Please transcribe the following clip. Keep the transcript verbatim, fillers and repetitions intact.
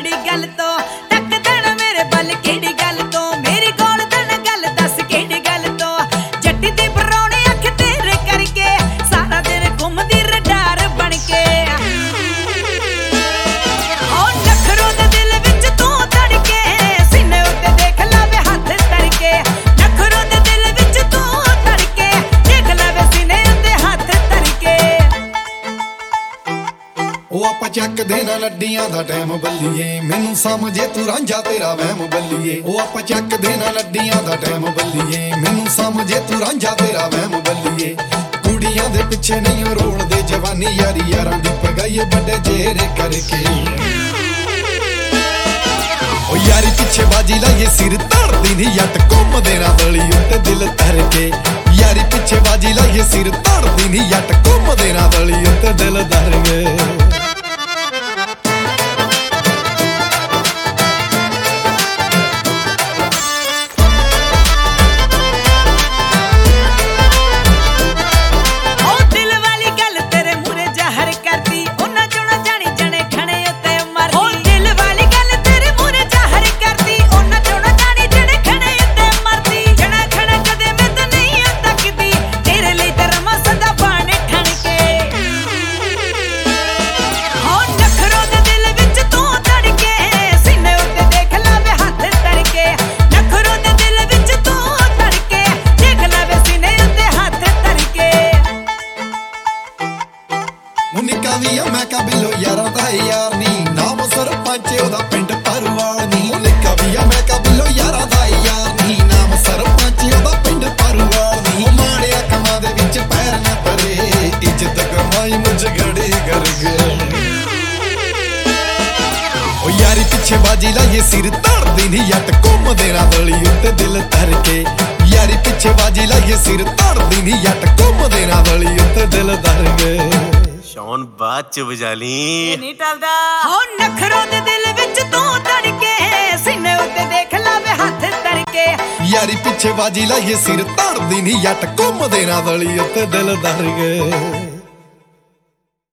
ਕਿਹੜੀ ਗੱਲ ਤੋਂ ਟੱਕ ਦੇਣਾ ਮੇਰੇ ਬਲ ਕਿਹੜੀ ਗੱਲ ਤੋਂ ਮੇਰੀ ਕੋਲ ਦੇਣਾ ਗੱਲ ਦੱਸ ਕਿਹੜੀ ਗੱਲ ਤੋਂ ਜੱਟੀ ਦੀ ਬਰੌਣੀ ਅੱਖ ਤੇਰੇ ਕਰਕੇ ਸਾਰਾ ਦਿਨ ਘੁੰਮਦੀ ਰਡਾਰ ਬਣ ਕੇ ਓ ਨਖਰੋਂ ਦੇ ਦਿਲ ਵਿੱਚ ਤੂੰ ਧੜਕੇ ਸੀਨੇ ਉੱਤੇ ਦੇਖ ਲਾਵੇ ਹੱਥ ਧੜਕੇ ਨਖਰੋਂ ਦੇ ਦਿਲ ਵਿੱਚ ਤੂੰ ਧੜਕੇ ਦੇਖ ਲਾਵੇ ਸੀਨੇ ਉੱਤੇ ਹੱਥ ਧੜਕੇ ਉਹ ਆਪਾਂ ਚੱਕਦੇ ਨਾ ਲੱਡੀਆਂ ਦਾ ਟਾਈਮ ਬੱਲੀਏ ਮੈਨੂੰ ਸਮਝੇ ਤੂੰ ਰਾਂਝਾ ਤੇਰਾ ਵਹਿਮ ਬੱਲੀਏ ਉਹ ਆਪਾਂ ਚੱਕਦੇ ਨਾ ਲੱਡੀਆਂ ਦਾ ਟਾਈਮ ਬੱਲੀਏ ਮੈਨੂੰ ਸਮਝੇ ਤੂੰ ਰਾਂਝਾ ਤੇਰਾ ਵਹਿਮ ਬੱਲੀਏ ਕੁੜੀਆਂ ਦੇ ਪਿੱਛੇ ਨਹੀਂ ਰੋਲਦੇ ਜਵਾਨੀ ਯਾਰੀ ਯਾਰਾਂ ਦੀ ਪਗਾਈਏ ਵੱਡੇ ਚਿਹਰੇ ਕਰਕੇ ਉਹ ਯਾਰੀ ਪਿੱਛੇ ਬਾਜੀ ਲਾਈਏ ਸਿਰ ਧੜਦੀ ਨਹੀਂ ਜੱਟ ਘੁੰਮਦੇ ਨਾ ਬਲੀ ਉੱਤੇ ਦਿਲ ਧਰ ਕੇ ਯਾਰੀ ਪਿੱਛੇ ਬਾਜੀ ਲਾਈਏ ਸਿਰ ਧੜਦੀ ਨਹੀਂ ਜੱਟ ਘੁੰਮਦੇ ਨਾ ਬਲੀ ਉੱਤੇ ਦਿਲ ਧਰ ਕੇ ਨਿੱਕਾ ਵੀ ਆ ਮੈਂ ਕਬਿਲੋ ਯਾਰਾਂ ਦਾ ਯਾਰ ਨੀ ਨਾਮ ਸਰਪੰਚ ਉਹਦਾ ਪਿੰਡ ਪਰਵਾਲ ਨੀ ਨਿੱਕਾ ਵੀ ਆ ਮੈਂ ਕਬਿਲੋ ਯਾਰਾਂ ਦਾ ਯਾਰ ਨੀ ਨਾਮ ਸਰਪੰਚ ਉਹਦਾ ਪਿੰਡ ਪਰਵਾਲ ਨੀ ਮਾੜਿਆ ਕੰਮਾਂ ਦੇ ਵਿੱਚ ਪੈਰ ਨਾ ਪਰੇ ਇੱਜ਼ਤ ਕਮਾਈ ਮੁਝ ਘੜੇ ਕਰ ਗਏ ਉਹ ਯਾਰੀ ਪਿੱਛੇ ਬਾਜੀ ਲਾਈਏ ਸਿਰ ਧੜਦੀ ਨਹੀਂ ਜੱਟ ਘੁੰਮਦੇ ਨਾ ਬਲੀ ਉੱਤੇ ਦਿਲ ਧਰ ਕੇ ਯਾਰੀ ਪਿੱਛੇ ਬਾਜੀ ਲਾਈਏ ਸਿਰ ਧੜਦੀ ਨਹੀਂ ਜੱਟ ਘੁੰਮਦੇ ਨਾ ਬਲੀ ਉੱਤੇ ਦਿਲ ਧਰ ਕੇ ਸ਼ੌਨ ਬਾਅਦ ਚ ਵਜਾ ਲਈ ਨਹੀਂ ਟਲਦਾ ਹੋ ਨਖਰੋਂ ਦੇ ਦਿਲ ਵਿੱਚ ਤੂੰ ਧੜਕੇ ਸੀਨੇ ਉੱਤੇ ਦੇਖ ਲਾਵੇ ਹੱਥ ਧੜਕੇ ਯਾਰੀ ਪਿੱਛੇ ਬਾਜੀ ਲਾਈਏ ਸਿਰ ਧੜਦੀ ਨਹੀਂ ਜੱਟ ਘੁੰਮਦੇ ਨਾ ਬਲੀ ਉੱਤੇ ਦਿਲ ਧਰ ਕੇ